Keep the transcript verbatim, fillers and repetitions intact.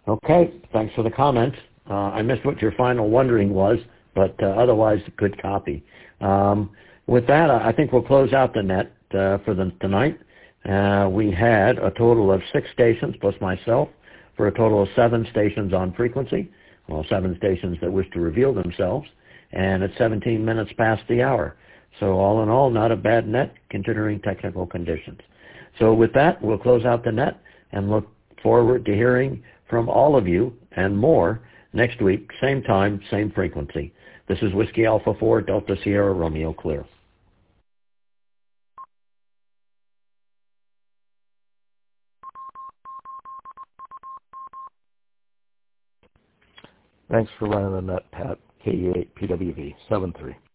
Okay, thanks for the comments. Uh, I missed what your final wondering was, but uh, otherwise, good copy. Um, with that, I think we'll close out the net uh, for the, tonight. Uh, we had a total of six stations plus myself for a total of seven stations on frequency. Well, seven stations that wish to reveal themselves, and it's seventeen minutes past the hour. So all in all, not a bad net considering technical conditions. So with that, we'll close out the net and look forward to hearing from all of you and more next week, same time, same frequency. This is Whiskey Alpha four, Delta Sierra Romeo Clear. Thanks for running the net, Pat. K E eight P W V seven three.